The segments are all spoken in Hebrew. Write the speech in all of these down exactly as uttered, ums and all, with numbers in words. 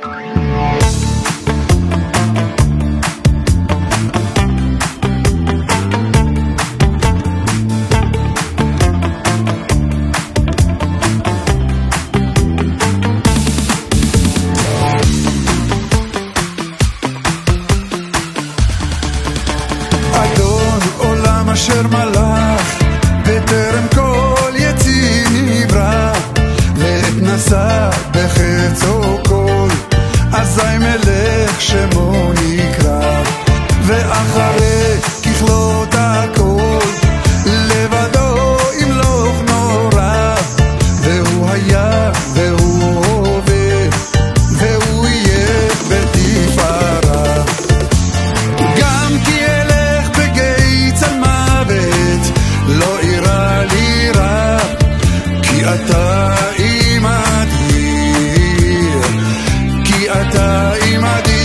אשר מלך בטרם כל יציר נברא, לעת נשא בחצו כל, אזי מלך שמו נקרא. ואחרי ככלות הכל לבדו ימלוך נורא, והוא היה והוא הווה והוא יהיה בתפארה. גם כי אלך בגיא צלמוות לא אירא לי רע, כי אתה עמדי, כי אתה עמדי.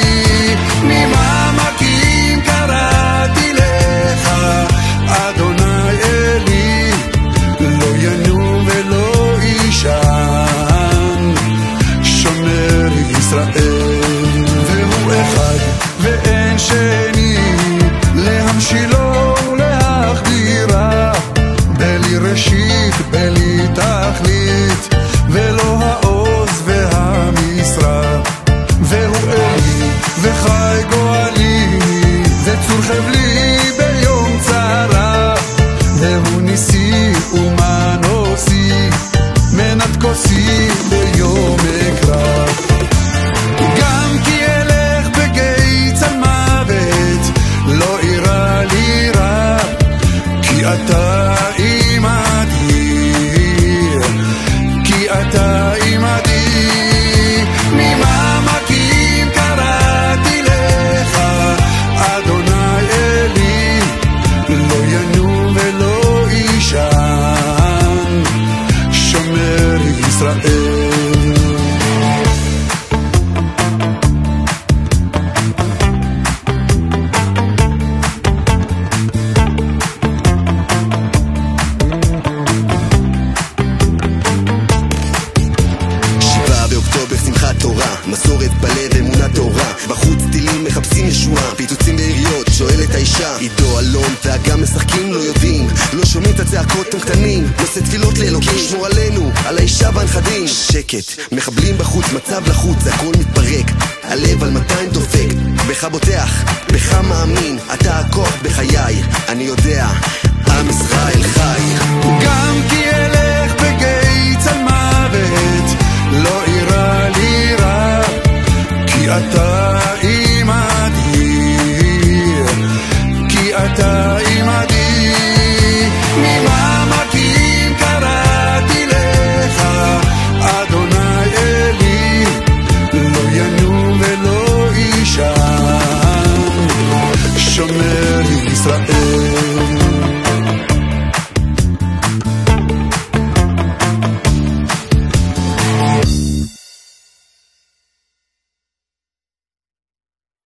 ממעמקים קראתי לך אדוני אלי, לא ינום ולא יישן, שומר ישראל. והוא אחד ואין שני, להמשילו ולהחדירה, בלי ראשית בלי תכלית, ולא העוז והמשרה. והוא אלי וחי גואלי, וצור חבלי ביום צרה, והוא ניסי ומנוסי, מנת כוסי ביום אקרא. גם כי אלך בגיא צלמוות לא אירא לי רע, כי אתה עמדי, כי אתה עמדי. ממעמקים קראתי לך אדוני אלי, לא ינום ולא יישן, שומר ישראל. שמחת תורה, מסורת בלב, אמונה תורה, בחוץ טילים מחפשים ישועה, פיצוצים בעיריות, שואלת האישה, עידו, אלון והגם משחקים לא יודעים, לא שומעים את הצעקות, הם קטנים, נושא תפילות לאלוקים, שמור עלינו, על האישה והנכדים. שקט, מחבלים בחוץ, מצב לחוץ, הכל מתפרק, הלב על מאתיים דופק, בך בוטח, בך מאמין, אתה הכוח בחיי, אני יודע, עם ישראל חי.